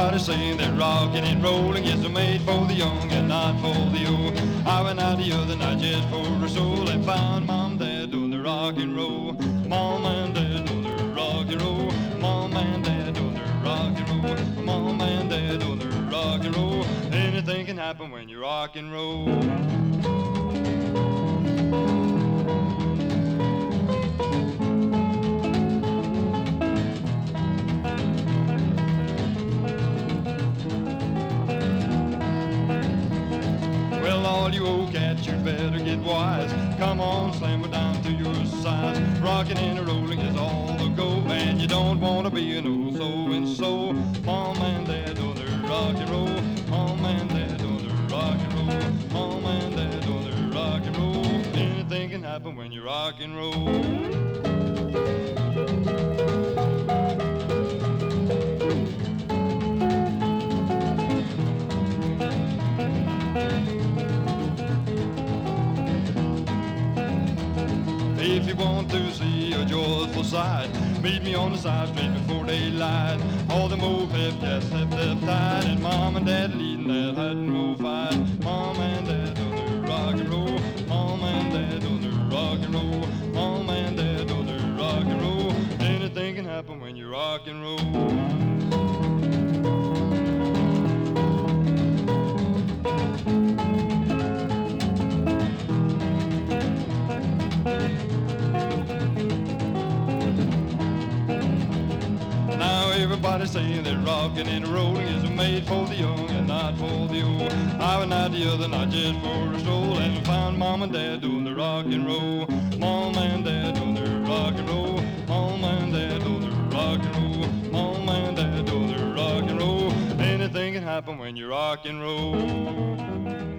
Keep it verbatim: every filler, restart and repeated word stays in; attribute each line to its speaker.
Speaker 1: Everybody's saying that rocking and rolling is made for the young and not for the old. I went out the other night just for a stroll and found Mom and Dad doing the rock and roll. Mom and Dad doing the rock and roll. Mom and Dad doing the rock and roll. Mom and Dad doing the rock and roll. Anything can happen when you rock and roll. Well, all you old cats, you better get wise. Come on, slam it down to your size. Rocking and rolling is all the go, and you don't want to be an old so-and-so. Mom and Dad do the rock and roll. Mom and Dad do the rock and roll. Mom and Dad do the rock and roll. Anything can happen when you rock and roll. If you want to see a joyful sight, meet me on the side street before daylight. All them old pep cats stepped up tight, and Mom and Dad leading that hot and roll fight. Mom and Dad do the rock and roll. Mom and Dad do the rock and roll. Mom and Dad do the rock and roll. Anything can happen when you rock and roll. Everybody's saying that rocking and rolling is made for the young and not for the old. I went out the other night just for a stroll and found Mom and Dad doing the rock and roll. Mom and Dad doing the rock and roll. Mom and Dad doing the rock and roll. Mom and Dad doing the rock and roll. Anything can happen when you rock and roll.